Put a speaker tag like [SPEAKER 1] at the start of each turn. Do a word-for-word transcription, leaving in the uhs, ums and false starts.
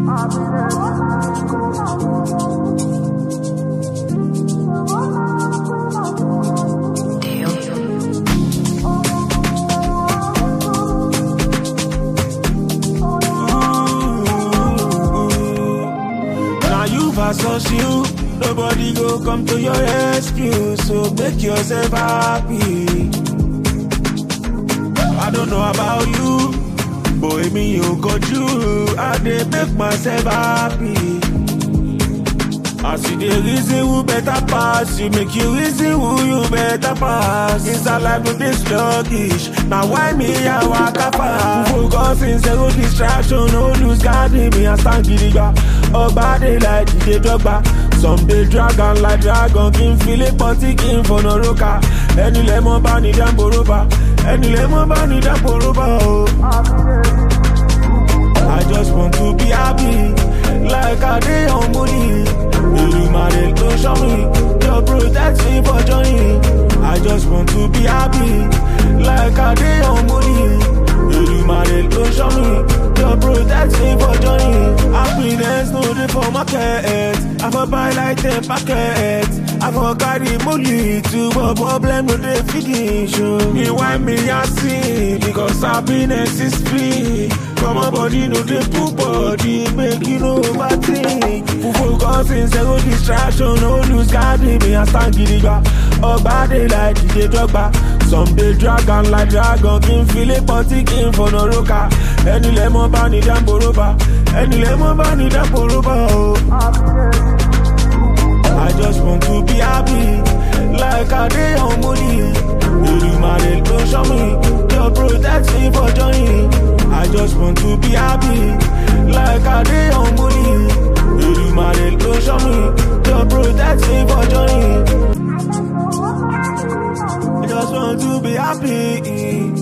[SPEAKER 1] Versus you, nobody go come to your rescue, so make yourself happy. I don't know about you, boy, me you got you, I dey make myself happy. I see the reason who better pass, you make you reason who you better pass. Inside life no dey sluggish, now why me I waka fast? Focus in zero distraction, no lose guard me I stand gidigba. Oh body like D J Drogba, some dey dragon like dragon, kin feel it party kin for no roka. Any lemon bani dan boroba, any lemon bani dan boroba. Oh, I just want to be happy, like I dey on money. You marry, don't show me, you protect me for journey. I just want to be happy, like I dey on money. You marry, don't show me, you protect me for journey. Happiness no dey for market, I for buy like ten packets. I for carry money to, but problem no dey finish. Me why me I see, because happiness is free. From my body no dey put body, make you no overthink. Focus in zero distraction, no lose guard me I stand gidigba. Oh body like D J Drogba, some dey dragon like dragon, kin feel it party kin for no roka. Any lemon bani dan boroba, any lemon bani dan boroba. Oh, I just want to be happy, like I dey on money. You marry, don't show me, you protect me for journey. I just want to be happy, like I dey on money. You marry, don't show me, you protect me for journey. I just want to be happy.